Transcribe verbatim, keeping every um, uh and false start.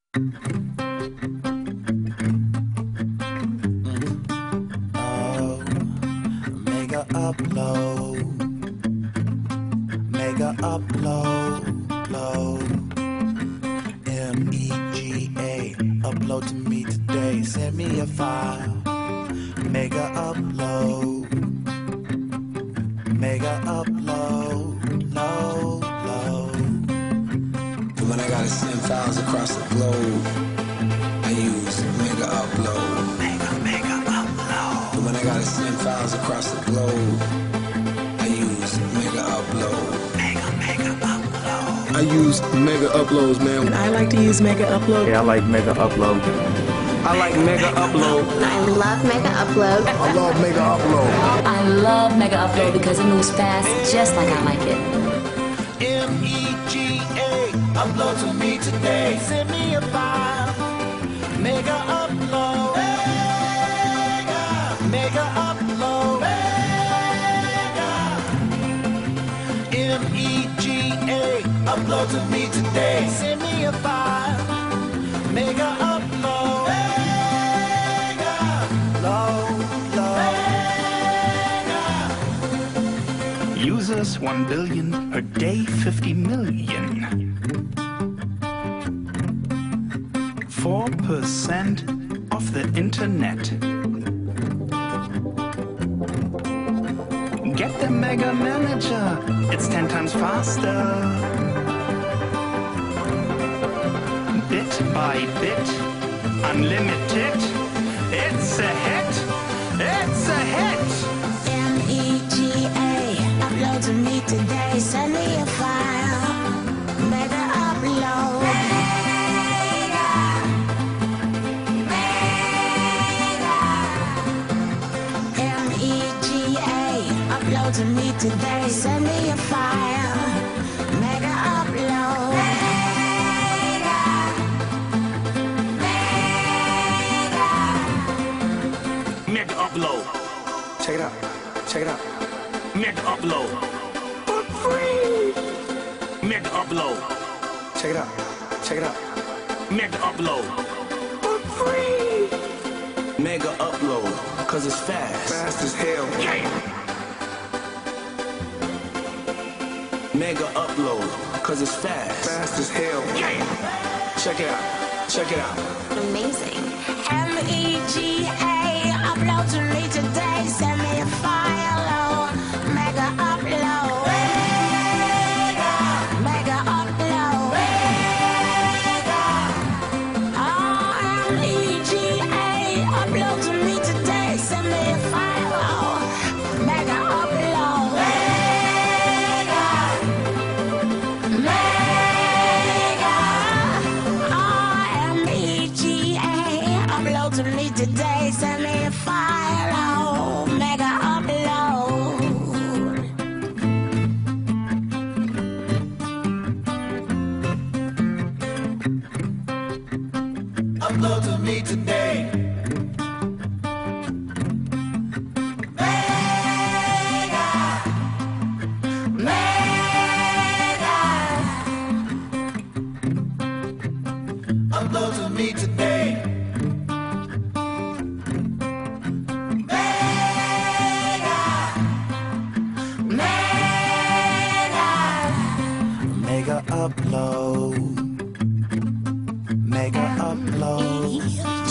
Oh, mega upload, mega upload, load. M E G A, upload to me today. Send me a file. Mega upload, mega upload, load, load. When I gotta send files across the globe, I use Mega Upload. Mega, mega upload. When I gotta send files across the globe, I use Mega Upload. Mega, mega upload. I use Mega Uploads, man. And I like to use Mega Upload. Yeah, I like Mega Upload. I like Mega Upload. I love Mega Upload. I love Mega Upload. I love Mega Upload because it moves fast, just like I like it. M E G A, upload to me today. Send me a file. Mega upload. Mega, mega upload. Mega. M E G A, upload to me today. Send me a file. Mega upload. Mega, load, load. Mega. Users one billion, per day fifty million. four percent of the internet. Get the Mega Manager, it's ten times faster. Bit by bit, unlimited. It's a hit, it's a hit. M E G A, upload to me today. Send me a file. Mega Upload. Mega. Mega. M E G A, upload to me today. Send me a file. Mega Upload. Mega. Mega. Mega Upload. Check it out. Check it out. Mega Upload. For free. Mega Upload. Check it out. Check it out. Mega Upload. For free. Mega Upload, cause it's fast. Fast as hell. Yeah. Mega Upload, cause it's fast. Fast as hell. Yeah. Check it out. Check it out. Amazing. M E G A, upload to me today. Send me a file. Oh, Mega Upload. Mega. Mega Upload. Mega. Oh, M E G A, upload to me today. Send me a file. Oh, Mega Upload. Mega. Mega. Oh, M E G A, upload to me today. Send me a file. Oh, Mega Upload. Upload to me today. Mega, Mega. upload to me today. Mega, Mega. mega upload, mega upload.